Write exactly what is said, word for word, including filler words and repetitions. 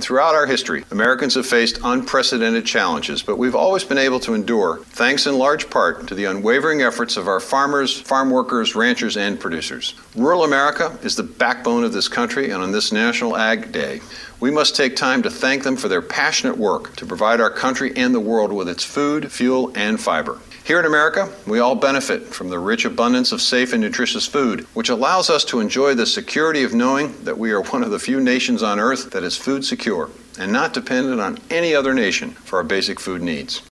Throughout our history, Americans have faced unprecedented challenges, but we've always been able to endure, thanks in large part to the unwavering efforts of our farmers, farm workers, ranchers, and producers. Rural America is the backbone of this country, and on this National Ag Day, we must take time to thank them for their passionate work to provide our country and the world with its food, fuel, and fiber. Here in America, we all benefit from the rich abundance of safe and nutritious food, which allows us to enjoy the security of knowing that we are one of the few nations on earth that is food secure and not dependent on any other nation for our basic food needs.